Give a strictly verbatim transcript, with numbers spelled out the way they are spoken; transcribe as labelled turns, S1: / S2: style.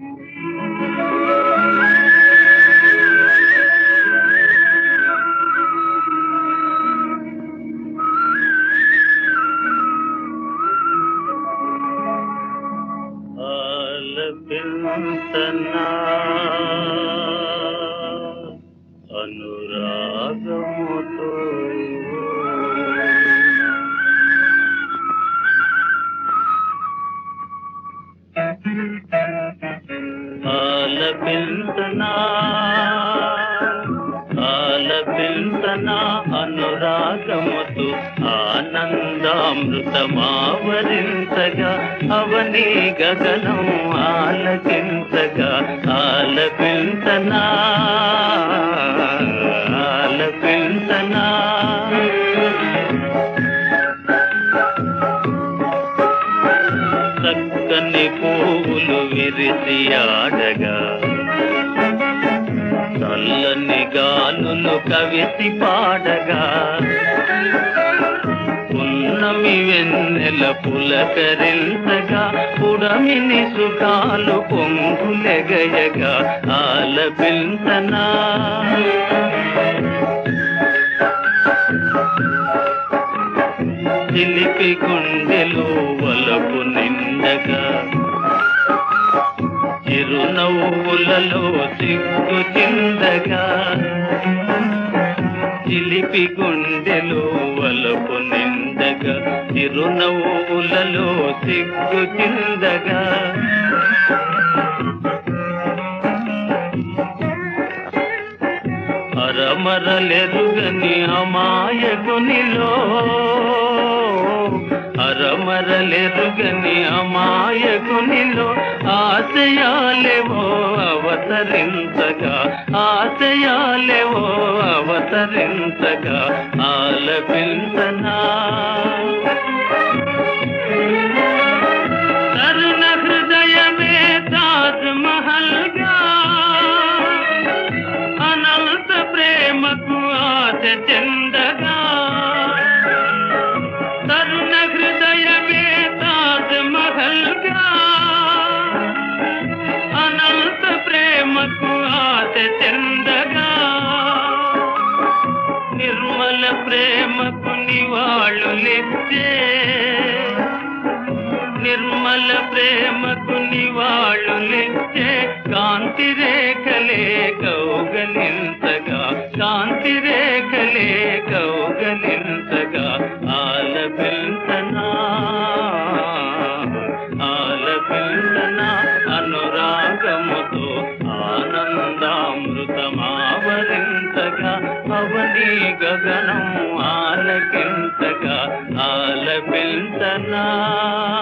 S1: ఆలపించనా అనురాగముతో ఆలపించనా ఆలపించనా అనురాగముతో ఆనందామృతమావరించగా అవని గగనం ఆలకించగా ఆలపించనా ఆలపించనా చక్కని పువ్వులు విరిసి ఆడగా చల్లని గాలులు కవిసి పాడగా పున్నమి వెన్నెల పులకరించగా పుడమిని సుఖాలు పొంగులెగయగా ఆలపించనా చిలిపి గుండెలు వలపు నిండగా చిరునవ్వులలో సిగ్గు చిందగా చిలిపి గుండెలు వలపు నిండగా చిరునవ్వులలో సిగ్గు చిందగా అరమరలెరుగని అమాయకునిలో అరమరలెరుగని అమాయకునిలో ఆశయాలేవో అవతరించగా ఆశయాలేవో అవతరించగా ఆలపించనా తరుణ హృదయమే తాజ్ మహల్గా అనంత ప్రేమకు ఆశ చెందగా తరుణ హృదయమే తాజ్ మహల్గా అనంత ప్రేమకు ఆశ చెందగా నిర్మల ప్రేమకు నివాళులిచ్చే నిర్మల ప్రేమకు నివాళులిచ్చే కాంతి రేఖలే కౌగలించగా కాంతి రేఖలే కౌగలించగా ఆలపించనా ఆలపించనా అనురాగముతో ఆనందామృతమావరించగా అవని గగనం ఆలకించగా ఆలపించనా